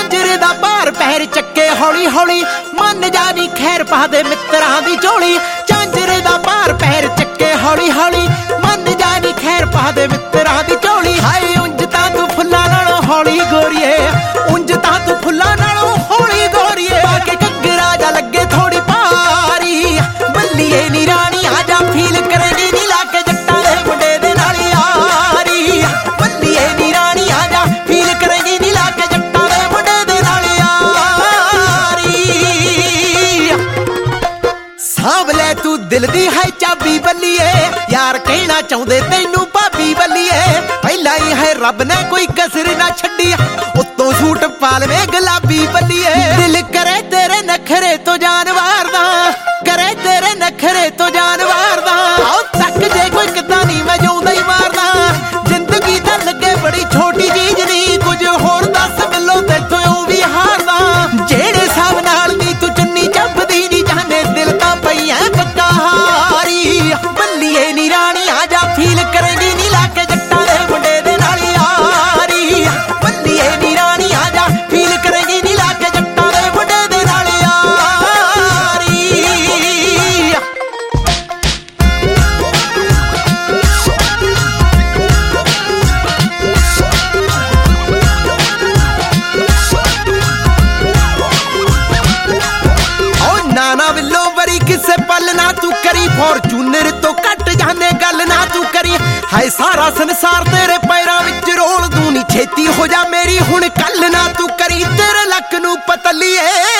झांझरे दा भार पैर चक्के हौली हौली मन जानी खैर पा दे मित्रां दी झोली झांझरे दा भार पैर चक्के हौली हौली मन जानी खैर पा दे मित्रां दी झोली हाय उंज तां तू फुल्लां नालों हौली गोरीए उंज तां तू फुल्लां नालों हौली गोरीए बाके घग्गरा जा लगे थोड़ी भारी बल्लीए नी रानी आजा फील करेगी नी लाके जट्टां दे मुंडे दे नाल यारी बल्लीए नी रानी आजा फील करेगी नी लाके जट्टां दे मुंडे दे नाल यारी सांभ ले तू दिल दी है चाबी बल्लीए यार कहना चाहुंदे तैनू भाबी बल्लीए पहला ही है रब ने कोई कसर ना छड्डी उत्तों सूट पालवे गुलाबी बल्लीए दिल करे तेरे नखरे तो जानवर दा करे तेरे नखरे तो जानवर दा आओ तक जे कोई किता नहीं मैं जाऊंदा ही मारदा जिंदगी दा लगे बड़ी छोटी चीज नहीं कुछ होर दस मिलो तेथों ऊं भी हारदा जेड़े साहब नाल दी तू चुन्नी चंबदी नहीं जाने दिल तां पई ऐ पक्का हारी बल्लीए नी रानी आजा फील करेगी नी लाके जट्टां दे मुंडे दे नाल यारी बल्लीए नी रानी आजा फील करेगी नी लाके जट्टां दे मुंडे दे नाल यारी नाना विलो वरी किसे पल ना तू करी फॉर्चूनर तो कट जाने गल ना तू करी हाय सारा संसार तेरे पैरां विच रोल दूं नी छेती हो जा मेरी हुण कल ना तू करी तेरे लक नू पतलीए